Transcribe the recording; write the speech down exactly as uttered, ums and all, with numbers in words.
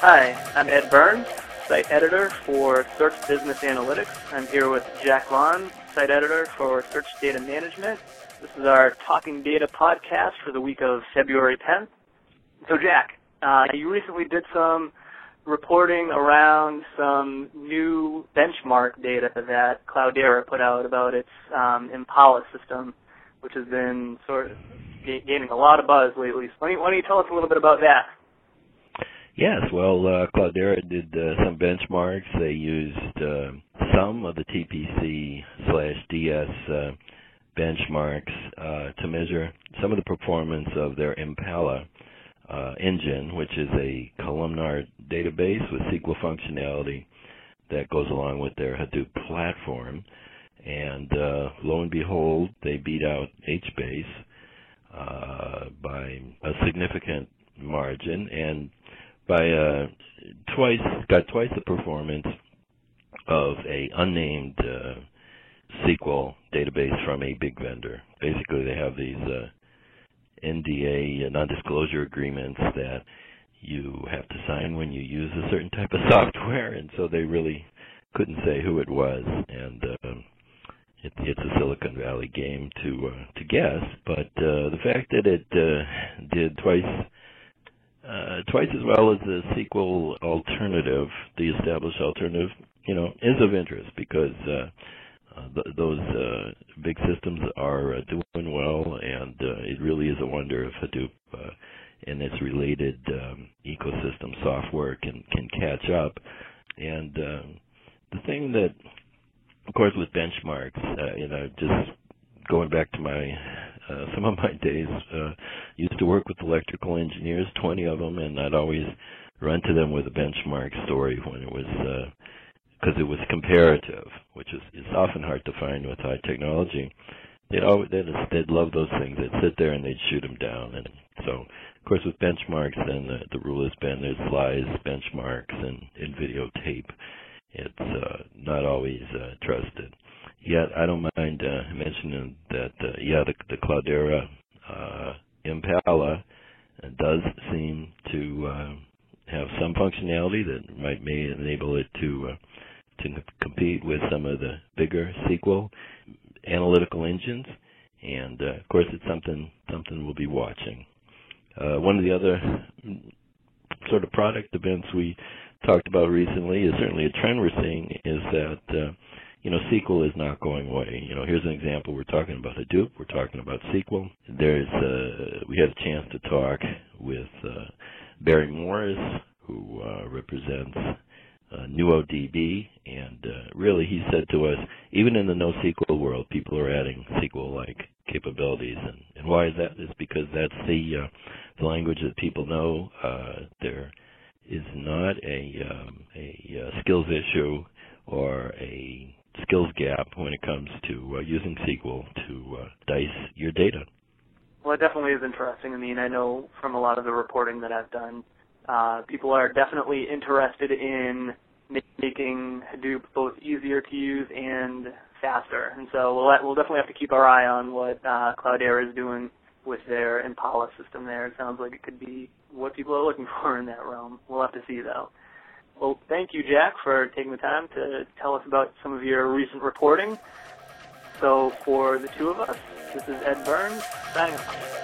Hi, I'm Ed Burns, site editor for Search Business Analytics. I'm here with Jack Vaughn, site editor for Search Data Management. This is our Talking Data podcast for the week of February tenth. So Jack, uh, you recently did some reporting around some new benchmark data that Cloudera put out about its um, Impala system, which has been sort of gaining a lot of buzz lately. So why don't you, why don't you tell us a little bit about that? Yes, well, uh, Cloudera did uh, some benchmarks. They used uh, some of the T P C slash D S uh, benchmarks uh, to measure some of the performance of their Impala uh, engine, which is a columnar database with S Q L functionality that goes along with their Hadoop platform. And uh, lo and behold, they beat out HBase uh, by a significant margin, and by uh, twice, got twice the performance of a unnamed uh, S Q L database from a big vendor. Basically, they have these uh, N D A, uh, non-disclosure agreements that you have to sign when you use a certain type of software, and so they really couldn't say who it was, and uh, it, it's a Silicon Valley game to uh, to guess. But uh, the fact that it uh, did twice Uh, twice as well as the S Q L alternative, the established alternative, you know, is of interest because uh, uh, th- those uh, big systems are uh, doing well, and uh, it really is a wonder if Hadoop uh, and its related um, ecosystem software can, can catch up. And uh, the thing that, of course, with benchmarks, uh, you know, just going back to my Uh, some of my days, uh, used to work with electrical engineers, twenty of them, and I'd always run to them with a benchmark story when it was, because uh, it was comparative, which is it's often hard to find with high technology. They'd always, they'd, they'd love those things. They'd sit there and they'd shoot them down. And so, of course, with benchmarks, then the, the rule has been there's lies, benchmarks, and, and videotape. It's uh, not always uh, trusted. Yet I don't mind uh, mentioning that, uh, yeah, the, the Cloudera uh, Impala does seem to uh, have some functionality that might may enable it to uh, to compete with some of the bigger S Q L analytical engines, and uh, of course it's something something we'll be watching. Uh, one of the other sort of product events we talked about recently is certainly a trend we're seeing is that. Uh, You know, S Q L is not going away. You know, here's an example. We're talking about Hadoop. We're talking about S Q L. There's, uh, we had a chance to talk with uh, Barry Morris, who uh, represents uh, NuoDB, and uh, really he said to us, even in the no S Q L world, people are adding S Q L-like capabilities. And, and why is that? It's because that's the, uh, the language that people know. Uh, there is not a, um, a uh, skills issue or a skills gap when it comes to uh, using S Q L to uh, dice your data. Well, it definitely is interesting. I mean, I know from a lot of the reporting that I've done, uh, people are definitely interested in making Hadoop both easier to use and faster. And so we'll, we'll definitely have to keep our eye on what uh, Cloudera is doing with their Impala system there. It sounds like it could be what people are looking for in that realm. We'll have to see, though. Well, thank you, Jack, for taking the time to tell us about some of your recent reporting. So for the two of us, this is Ed Burns, signing off.